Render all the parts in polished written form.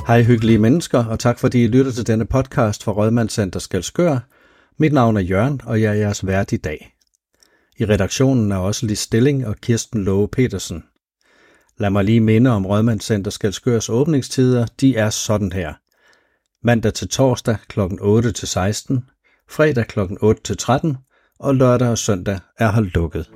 Hej hyggelige mennesker, og tak fordi I lytter til denne podcast fra Rådmandscenter Skælskør. Mit navn er Jørgen, og jeg er jeres vært i dag. I redaktionen er også Lis Stilling og Kirsten Love Petersen. Lad mig lige minde om Rådmandscenter Skælskørs åbningstider. De er sådan her. Mandag til torsdag kl. 8 til 16, fredag kl. 8 til 13, og lørdag og søndag er holdt lukket.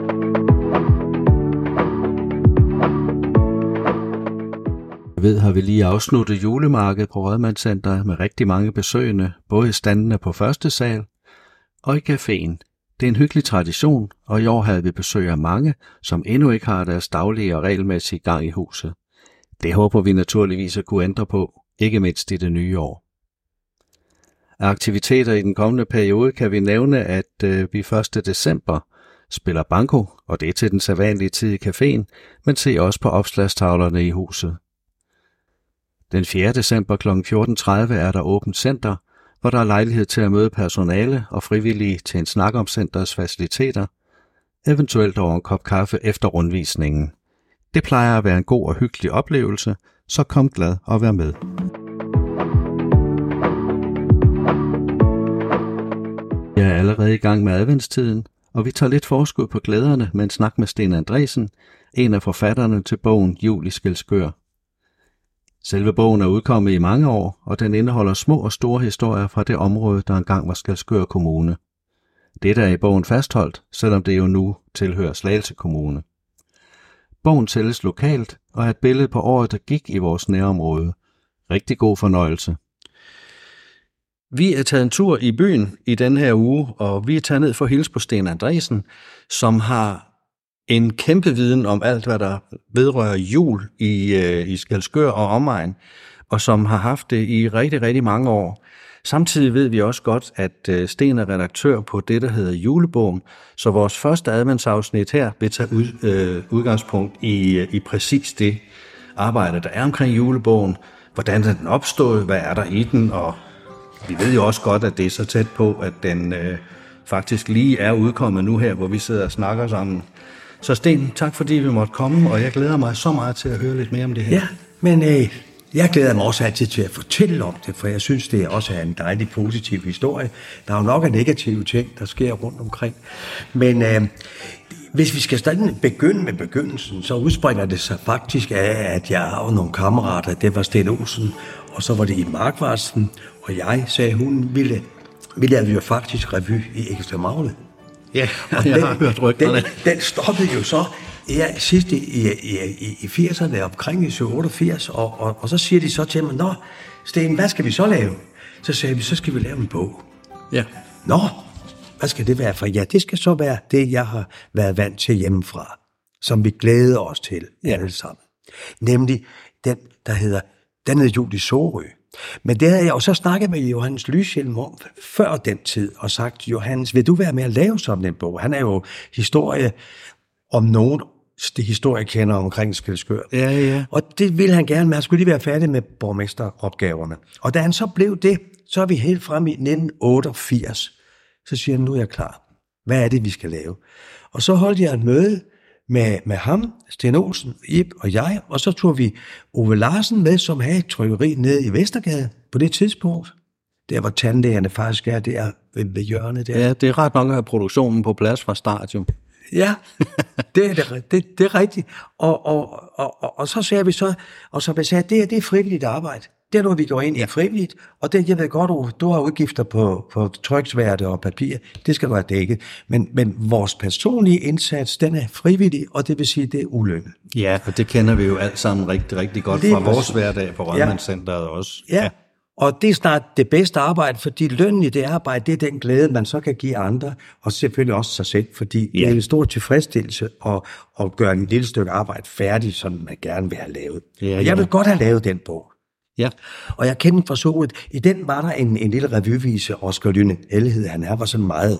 Jeg ved, har vi lige afsluttet julemarkedet på Rådmandscenter med rigtig mange besøgende, både i standene på første sal og i caféen. Det er en hyggelig tradition, og i år havde vi besøg af mange, som endnu ikke har deres daglige og regelmæssige gang i huset. Det håber vi naturligvis at kunne ændre på, ikke mindst i det nye år. Af aktiviteter i den kommende periode kan vi nævne, at vi 1. december spiller banko, og det er til den sædvanlige tid i caféen, men se også på opslagstavlerne i huset. Den 4. december kl. 14.30 er der åbent center, hvor der er lejlighed til at møde personale og frivillige til en snak om centers faciliteter, eventuelt over en kop kaffe efter rundvisningen. Det plejer at være en god og hyggelig oplevelse, så kom glad og vær med. Jeg er allerede i gang med adventstiden, og vi tager lidt forskud på glæderne med en snak med Sten Andresen, en af forfatterne til bogen Jul i Skælskør. Selve bogen er udkommet i mange år, og den indeholder små og store historier fra det område, der engang var Skælskør Kommune. Dette er i bogen fastholdt, selvom det jo nu tilhører Slagelse Kommune. Bogen sælges lokalt og er et billede på året, der gik i vores nærområde. Rigtig god fornøjelse. Vi er taget en tur i byen i den her uge, og vi er taget ned for at hilse på Sten Andresen, som har en kæmpe viden om alt, hvad der vedrører jul i Skælskør og omegn, og som har haft det i rigtig, rigtig mange år. Samtidig ved vi også godt, at Sten er redaktør på det, der hedder Julebogen, så vores første adventsafsnit her vil tage udgangspunkt i præcis det arbejde, der er omkring julebogen. Hvordan er den opstået? Hvad er der i den? Og vi ved jo også godt, at det er så tæt på, at den faktisk lige er udkommet nu her, hvor vi sidder og snakker sammen. Så Sten, tak fordi vi måtte komme, og jeg glæder mig så meget til at høre lidt mere om det her. Ja, men jeg glæder mig også altid til at fortælle om det, for jeg synes, det også er en dejlig positiv historie. Der er jo nok af negative ting, der sker rundt omkring. Men hvis vi skal stadig begynde med begyndelsen, så udspringer det sig faktisk af, at jeg har nogle kammerater. Det var Sten Olsen, og så var det i Markvarsen, og jeg sagde, hun ville jo faktisk revy i Ekstra Magle. Ja, og jeg har hørt rygterne. Den stoppede jo så sidst i 80'erne, omkring i 88, og så siger de så til mig, nå, Sten, hvad skal vi så lave? Så sagde vi, så skal vi lave en bog. Ja. Nå, hvad skal det være for? Ja, det skal så være det, jeg har været vant til hjemmefra, som vi glæder os til alle sammen. Nemlig den, der hedder Jul i Sorø. Men det havde jeg også snakket med Johannes Lyshjelm om før den tid, og sagt, Johannes, vil du være med at lave sådan en bog? Han er jo historie om nogen historiekender omkring Skælskør. Ja. Og det ville han gerne, men han skulle lige være færdig med borgmesteropgaverne. Og da han så blev det, så er vi helt frem i 1988. Så siger han, nu er jeg klar. Hvad er det, vi skal lave? Og så holdt jeg et møde med ham, Sten Olsen, Ib og jeg, og så tog vi Ove Larsen med, som havde et trykkeri nede i Vestergade på det tidspunkt. Der hvor tandlægerne faktisk er, det er ved hjørnet der. Ja, det er ret nok at have produktionen på plads fra start, jo. Ja, det er rigtigt. Og så sagde vi så, og så sagde det er frivilligt arbejde. Det er noget, vi går ind i frivilligt, og det, jeg ved godt, du har udgifter på tryksværte og papir, det skal være dækket. Men vores personlige indsats, den er frivillig, og det vil sige, det er ulønnet. Ja, og det kender vi jo alt sammen rigtig, rigtig godt fra vores hverdag på Rådmandscenteret også. Ja, og det er snart det bedste arbejde, fordi lønnen i det arbejde, det er den glæde, man så kan give andre, og selvfølgelig også sig selv, fordi det er en stor tilfredsstillelse at gøre en lille stykke arbejde færdigt, som man gerne vil have lavet. Ja. Jeg vil godt have lavet den bog. Ja. Og jeg kendte fra Sorø. I den var der en lille revyvise, Oscar Lyne Elhed. Han var sådan meget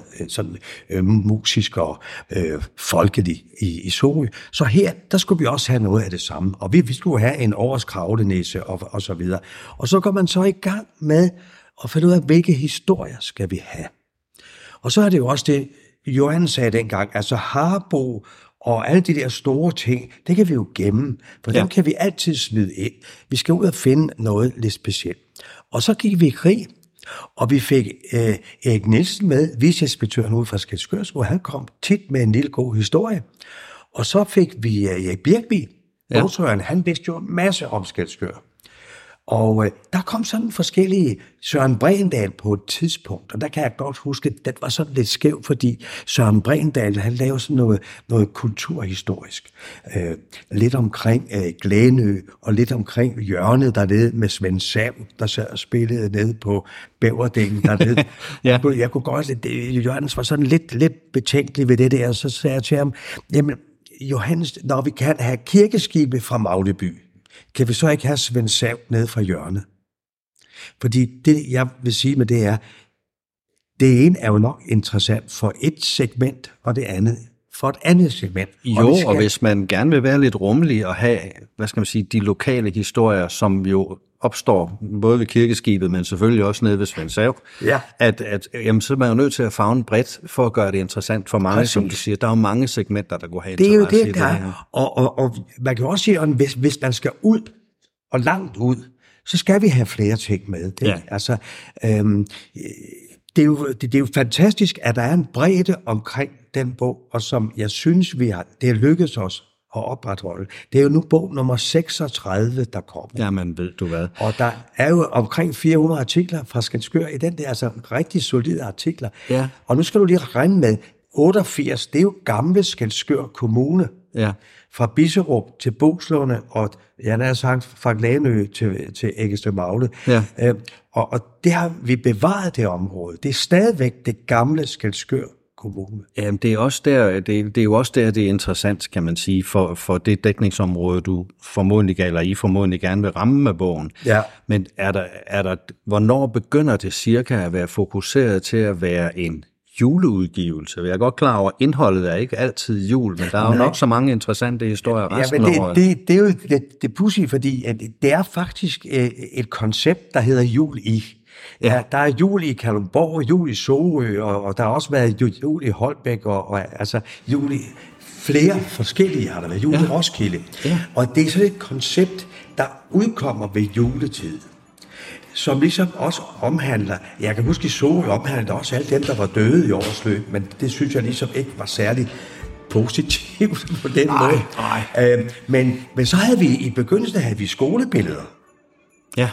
musisk og folkelig i Sorø. Så her, der skulle vi også have noget af det samme. Og vi skulle have en årskravlenæse og så videre. Og så går man så i gang med at finde ud af, hvilke historier skal vi have. Og så er det jo også det, Johan sagde dengang, altså Harbo Og alle de der store ting, det kan vi jo gemme, for dem kan vi altid smide ind. Vi skal ud og finde noget lidt specielt. Og så gik vi i krig, og vi fik Erik Nielsen med, viceinspektøren ude fra Skælskør, hvor han kom tit med en lille god historie. Og så fik vi Erik Birkby, bogsøgeren, han vidste jo en masse om Skælskør. Og der kom sådan forskellige Søren Bregendal på et tidspunkt, og der kan jeg godt huske, at det var sådan lidt skævt, fordi Søren Bregendal, han lavede sådan noget kulturhistorisk. Lidt omkring Glænø, og lidt omkring hjørnet dernede med Svend Sam, der sad og spillede nede på Bæverdængen dernede. Jeg kunne godt se, at Johannes var sådan lidt betænkelig ved det der, og så sagde jeg til ham, jamen Johannes, når vi kan have kirkeskibe fra Magleby, kan vi så ikke have Svend Sam ned fra hjørnet? Fordi det, jeg vil sige med det er, det ene er jo nok interessant for et segment, og det andet for et andet segment. Og hvis man gerne vil være lidt rummelig og have, hvad skal man sige, de lokale historier, som jo opstår både ved kirkeskibet, men selvfølgelig også nede ved Svend Sam, jamen, så er man jo nødt til at favne bredt for at gøre det interessant for mange, som du siger. Der er jo mange segmenter, der går have interesse. Det er jo det, der er. Og man kan også sige, at hvis man skal ud og langt ud, så skal vi have flere ting med. Altså, det er jo fantastisk, at der er en bredde omkring den bog, og som jeg synes, det er lykkedes os at opretholde. Det er jo nu bog nummer 36, der kommer. Jamen, ved du hvad. Og der er jo omkring 400 artikler fra Skælskør i den der, altså rigtig solide artikler. Ja. Og nu skal du lige regne med, 88, det er jo gamle Skælskør Kommune. Ja. Fra Bisserup til Boeslunde, og jeg har sagt fra Glænø til Æggestø-Magle. Ja. Og det har vi bevaret, det område. Det er stadigvæk det gamle Skælskør Kommune. Jamen, det er også der, det er jo også der, det er interessant, kan man sige, for det dækningsområde, du formodentlig gerne vil ramme med bogen. Ja. Men hvornår begynder det cirka at være fokuseret til at være en juleudgivelse? Jeg er godt klar over, at indholdet er ikke altid jul, men der er jo nok så mange interessante historier resten af året. Det er jo det pudsige, fordi det er faktisk et koncept, der hedder jul i. Ja, der er jul i Kalundborg, jul i Sorø, og der har også været jul i Holbæk, og altså jul i flere forskellige har der været, jul i Roskilde. Ja. Og det er sådan et koncept, der udkommer ved juletid, som ligesom også omhandler, jeg kan huske i Sorø omhandler også alle dem, der var døde i årets løb, men det synes jeg ligesom ikke var særlig positivt på den måde. Men så havde vi i begyndelsen skolebilleder. Ja.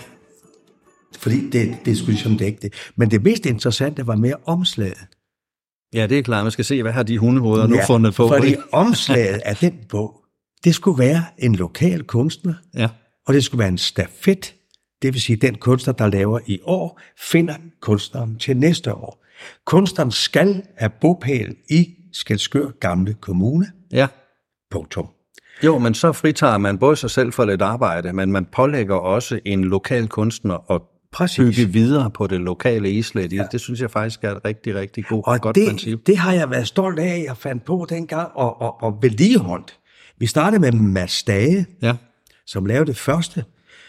Fordi det skulle ligesom dække det. Men det mest interessante var mere omslaget. Ja, det er klart. Man skal se, hvad har de hundehoveder nu fundet på. Fordi omslaget af den bog, det skulle være en lokal kunstner, og det skulle være en stafet. Det vil sige, den kunstner, der laver i år, finder kunstneren til næste år. Kunstneren skal have bopæl i Skælskør Gamle Kommune. Ja. Punktum. Jo, men så fritager man både sig selv for lidt arbejde, men man pålægger også en lokal kunstner at bygge videre på det lokale islet. Ja. Det synes jeg faktisk er et rigtig, rigtig godt princip. Det har jeg været stolt af, jeg fandt på dengang, og vedligeholdt. Vi startede med Mads Dage, som lavede det første,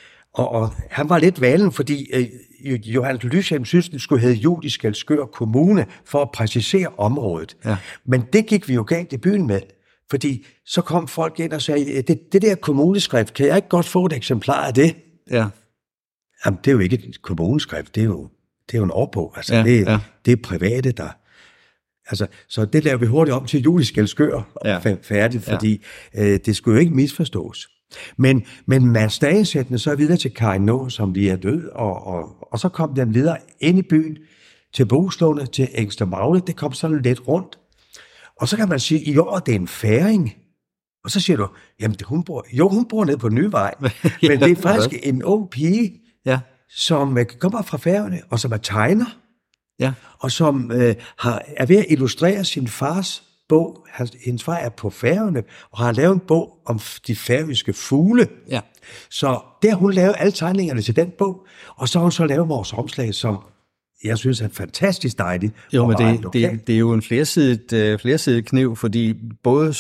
og han var lidt valen, fordi Johannes Lysheim synes, det skulle hedde Jul i Skælskør Kommune, for at præcisere området. Ja. Men det gik vi jo galt i byen med. Fordi så kom folk ind og sagde, det der kommuneskrift, kan jeg ikke godt få et eksemplar af det? Ja. Jamen, det er jo ikke et kommuneskrift, det er jo en årbog. Altså, det er private, der... Altså, så det laver vi hurtigt om til Jul i Skælskør færdigt, fordi det skulle jo ikke misforstås. Men Mads Dage sættende så videre til Karin Nå, som lige er død, og så kom den videre ind i byen, til Boeslunde, til Æggestø-Magle. Det kom sådan lidt rundt. Og så kan man sige, i år det er en færing. Og så siger du, jamen hun bor nede på Nyvej. Men det er faktisk en ung pige, som kommer fra Færøerne, og som er tegner. Ja. Og som er ved at illustrere sin fars bog. Hendes far er på Færøerne, og har lavet en bog om de færøske fugle. Ja. Så der hun lavet alle tegningerne til den bog, og så har hun så lavet vores omslag, som jeg synes er fantastisk dejligt. Jo, men det er jo en flersidet kniv, fordi både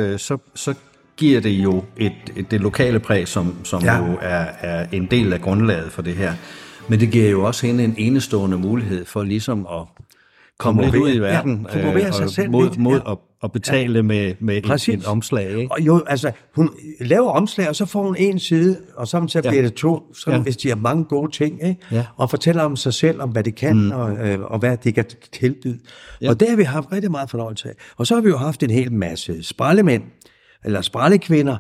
så giver det jo det lokale præg, som jo er en del af grundlaget for det her. Men det giver jo også hende en enestående mulighed for ligesom at komme lidt ud i verden sig selv mod at at betale med et omslag, ikke? Og jo, altså, hun laver omslag, og så får hun en side, og så bliver det to, hvis de har mange gode ting, ikke? Ja. Og fortæller om sig selv, om hvad de kan, og hvad de kan tilbyde. Ja. Og det har vi haft rigtig meget fornøjelse af. Og så har vi jo haft en hel masse sprællemænd, eller sprælekvinder,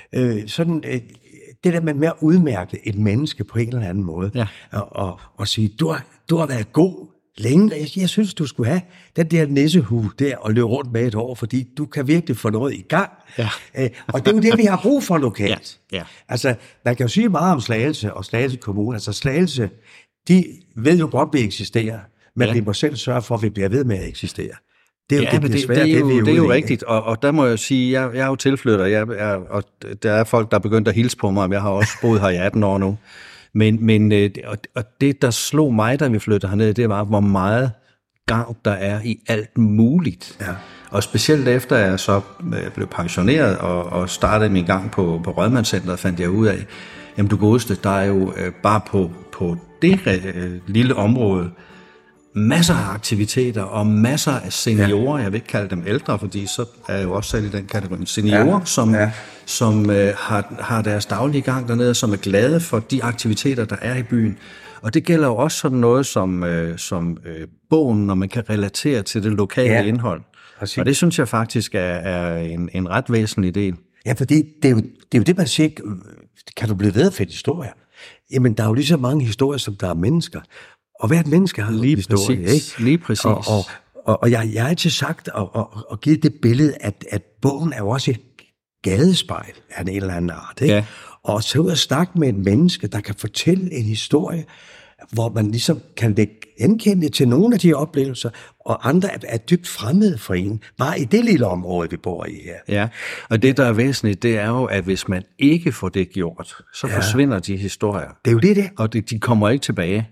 det der med at udmærke et menneske på en eller anden måde, og sige, du har været god længe. Jeg synes, du skulle have den der nissehue der og løbe rundt med et år, fordi du kan virkelig få noget i gang. Ja. Og det er jo det, vi har brug for lokalt. Ja. Altså, man kan jo sige meget om Slagelse og Slagelse Kommune. Altså, Slagelse, de ved jo godt, at vi eksisterer, men vi må selv sørge for, at vi bliver ved med at eksistere. Det er jo rigtigt, og der må jeg sige, jeg er jo tilflytter, og der er folk, der er begyndt at hilse på mig, jeg har også boet her i 18 år nu. Men det, der slog mig, da vi flyttede herned, det var, hvor meget gang der er i alt muligt. Ja. Og specielt efter jeg så blev pensioneret og startede min gang på Rådmandscenteret, fandt jeg ud af, jamen du godeste, der er jo bare på det lille område, masser af aktiviteter og masser af seniorer, jeg vil ikke kalde dem ældre, fordi så er jeg jo også selv i den kategori, seniorer, som har deres daglige gang dernede, som er glade for de aktiviteter, der er i byen. Og det gælder jo også sådan noget som bogen, når man kan relatere til det lokale indhold. Præcis. Og det synes jeg faktisk er en ret væsentlig del. Ja, fordi det er jo det, man siger, kan du blive ved at finde historier? Jamen, der er jo lige så mange historier, som der er mennesker. Og hvert menneske har en historie, ikke? Lige præcis. Og jeg har altid sagt og givet det billede, at bogen er jo også et gadespejl af en eller anden art, ikke? Ja. Og så ud og snakke med et menneske, der kan fortælle en historie, hvor man ligesom kan genkende til nogle af de oplevelser, og andre er dybt fremmede for en, bare i det lille område, vi bor i her. Ja, og det, der er væsentligt, det er jo, at hvis man ikke får det gjort, så forsvinder de historier. Det er jo det. Og de kommer ikke tilbage.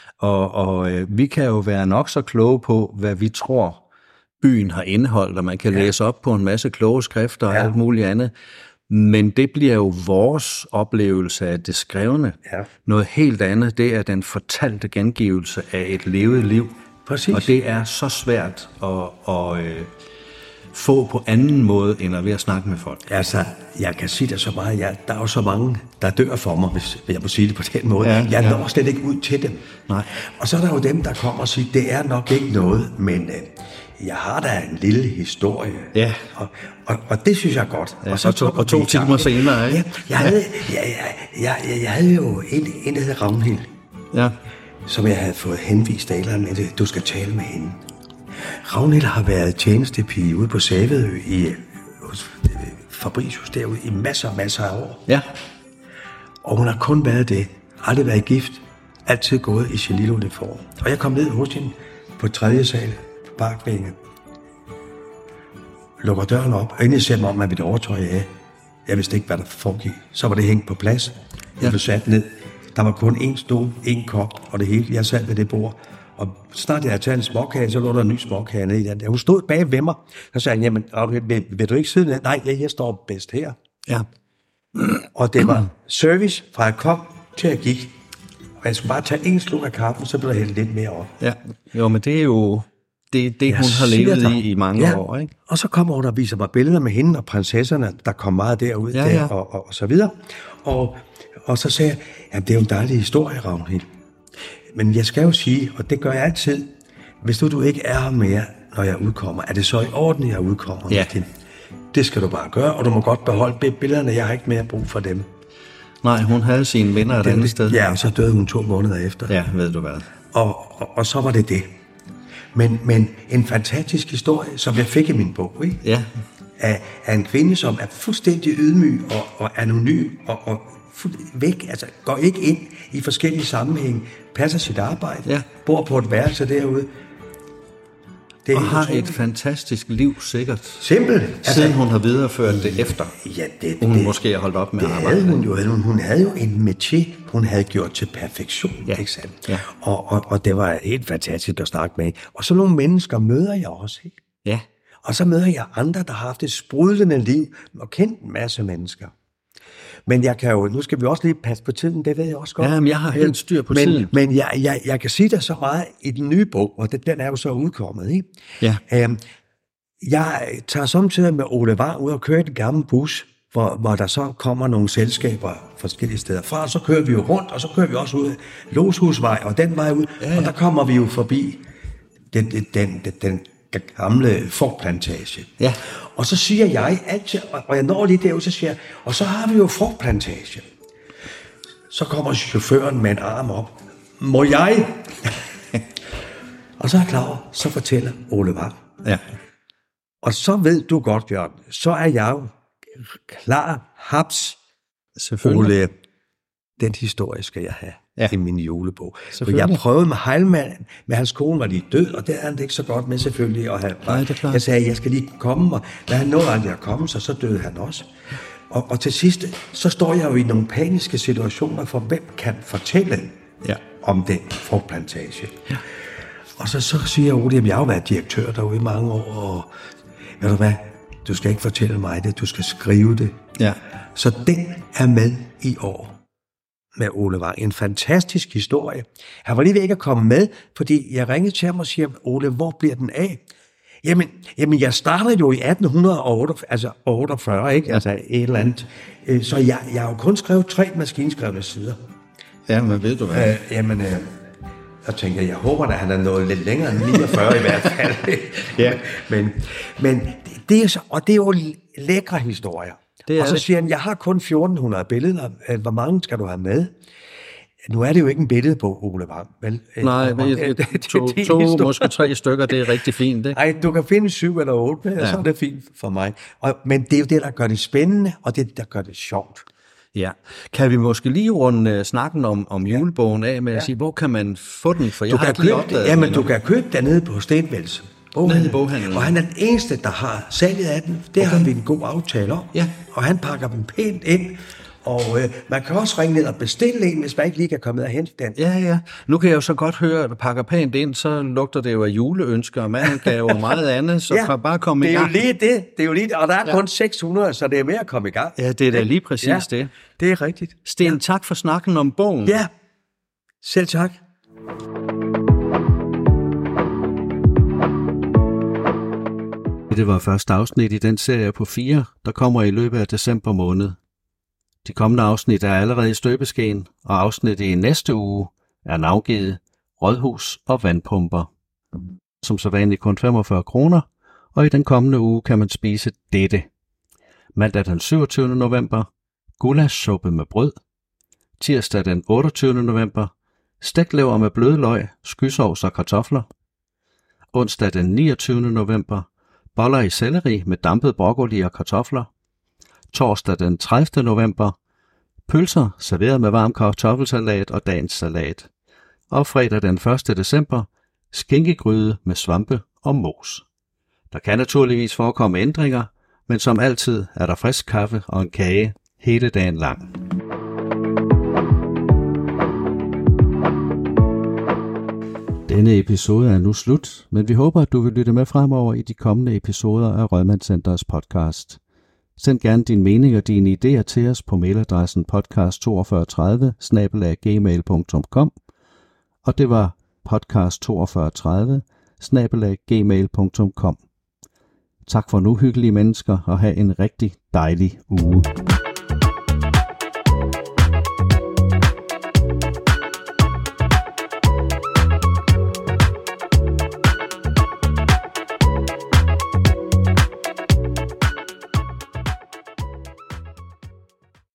Og vi kan jo være nok så kloge på, hvad vi tror, byen har indeholdt, og man kan læse op på en masse kloge skrifter og alt muligt andet. Men det bliver jo vores oplevelse af det skrevne. Ja. Noget helt andet, det er den fortalte gengivelse af et levet liv. Præcis. Og det er så svært at få på anden måde, end at ved at snakke med folk. Altså, jeg kan sige det så meget. Der er jo så mange, der dør for mig, hvis jeg må sige det på den måde. Jeg når slet ikke ud til dem. Nej. Og så er der jo dem, der kommer og siger, det er nok ikke noget, men jeg har da en lille historie. Ja. Og det synes jeg er godt. Ja, og så to timer senere, ikke? Jeg havde jo en der hed Ragnhild, som jeg havde fået henvist af eller andet, du skal tale med hende. Ragnhild har været tjenestepige ude på Sævedø hos Fabricius derude i masser af år. Ja. Og hun har kun været det. Aldrig været gift. Altid gået i sin lille uniform. Og jeg kom ned hos hende på 3. sal på Parkvinge. Lukker døren op, og endelig ser mig om, at mit overtøj af. Jeg vidste ikke, hvad der foregik. Så var det hængt på plads. Jeg blev sat ned. Der var kun én stol, én kop, og det hele. Jeg sad ved det bord. Og snart jeg havde taget en småkage, så lå der en ny småkage nede i den der. Hun stod bag ved mig, og så sagde han, jamen, vil du ikke sidde ned? Nej, jeg står bedst her. Ja. Og det var service fra jeg kom til jeg gik. Og jeg skulle bare tage en slug af kaffen, så blev der hældt lidt mere op. Ja, jo, men det er jo det hun har levet i mange år, ikke? Og så kommer hun og viser mig billeder med hende og prinsesserne, der kom meget derud der, og så videre. Og så sagde jeg, jamen, det er jo en dejlig historie, Ragnhild. Men jeg skal jo sige, og det gør jeg altid, hvis du ikke er her mere, når jeg udkommer, er det så i orden, jeg udkommer? Ja. Det skal du bare gøre, og du må godt beholde billederne, jeg har ikke mere brug for dem. Nej, hun havde sine venner et andet sted. Ja, og så døde hun 2 måneder efter. Ja, ved du hvad. Og så var det. Men en fantastisk historie, som jeg fik i min bog, ikke? Ja. Af en kvinde, som er fuldstændig ydmyg og anonym og væk, altså går ikke ind i forskellige sammenhæng, passer sit arbejde, bor på et værelse derude. Det og har et fantastisk liv, sikkert. Simpelt. Siden hun har videreført det efter. Ja, hun måske har holdt op med at arbejde. Hun havde jo en métier, hun havde gjort til perfektion. Ja. Ikke sandt? Ja. Og det var helt fantastisk at snakke med. Og så nogle mennesker møder jeg også. Ikke? Ja. Og så møder jeg andre, der har haft et sprudlende liv og kendt en masse mennesker. Men jeg kan jo, nu skal vi også lige passe på tiden, det ved jeg også godt. Ja, men jeg har helt styr på tiden. Men jeg kan sige dig så meget i den nye bog, og den er jo så udkommet, ikke? Ja. Jeg tager samtidig med Ole Vang ud og kører en gammel bus, hvor der så kommer nogle selskaber forskellige steder fra, og så kører vi jo rundt, og så kører vi også ud af Loshusvej, og den vej ud, og der kommer vi jo forbi den gamle frugtplantage. Ja. Og så siger jeg altid, og jeg når lige derud, så siger jeg, og så har vi jo frugtplantage. Så kommer chaufføren med en arm op. Må jeg? Og så er jeg klar over, så fortæller Ole Vang. Ja. Og så ved du godt, Jørgen, så er jeg jo klar, haps, Ole, den historie skal jeg have i min julebog. For jeg prøvede med Heilmann, men hans kone var lige død, og det er han ikke så godt med selvfølgelig. Og jeg sagde, jeg skal lige komme, og da han nåede aldrig at komme, så døde han også. Og til sidst, så står jeg jo i nogle paniske situationer, for hvem kan fortælle om den frugtplantage. Ja. Og så siger Ole, at jeg har jo været direktør derude i mange år, og ved du hvad, du skal ikke fortælle mig det, du skal skrive det. Ja. Så den er med i år med Ole Vang. En fantastisk historie. Han var lige ved ikke at komme med, fordi jeg ringede til ham og siger, Ole, hvor bliver den af? Jamen, jeg startede jo i 1848, ikke? Altså et eller andet. Så jeg har jo kun skrevet 3 maskinskrevne sider. Ja, men ved du hvad? Jeg tænker, jeg håber, at han er nået lidt længere end 49 i hvert fald. Ja. Men det er så, og det er jo lækre historier. Og så siger han, jeg har kun 1400 billeder. Hvor mange skal du have med? Nu er det jo ikke en billedbog, Ole Vang, vel? Nej, to måske 3 stykker, det er rigtig fint, det. Nej, du kan finde 7 eller 8, så er det fint for mig. Men det er jo det, der gør det spændende, og det, der gør det sjovt. Ja. Kan vi måske lige runde snakken om julebogen af med at sige, hvor kan man få den? For du kan købe den nede på Stenvælds. Nede i boghandlen. Og han er den eneste, der har salget af den. Det har vi en god aftale om. Ja. Og han pakker dem pænt ind. Og man kan også ringe ned og bestille en, hvis man ikke lige kan komme ned og hente den. Ja. Nu kan jeg jo så godt høre, at du pakker pænt ind, så lugter det jo af juleønsker, og manden kan jo meget andet, så kan bare komme i gang. Det er jo lige det, og der er kun 600, så det er med at komme i gang. Ja, det er da lige præcis det. Det er rigtigt. Sten, tak for snakken om bogen. Ja, selv tak. Det var første afsnit i den serie på 4, der kommer i løbet af december måned. De kommende afsnit er allerede i støbeskeen, og afsnittet i næste uge er navngivet Rådhus og vandpumper. Som så vanligt kun 45 kroner, og i den kommende uge kan man spise dette. Mandag den 27. november, gulassuppe med brød. Tirsdag den 28. november, stæklever med blødløg, skysovs og kartofler. Onsdag den 29. november, boller i selleri med dampet broccoli og kartofler. Torsdag den 30. november, pølser serveret med varm kartoffelsalat og dagens salat. Og fredag den 1. december, skinkegryde med svampe og mos. Der kan naturligvis forekomme ændringer, men som altid er der frisk kaffe og en kage hele dagen lang. Denne episode er nu slut, men vi håber, at du vil lytte med fremover i de kommende episoder af Rødmandscenterets podcast. Send gerne din mening og dine idéer til os på mailadressen podcast4230@gmail.com, og det var podcast4230@gmail.com. Tak for nu, hyggelige mennesker, og have en rigtig dejlig uge.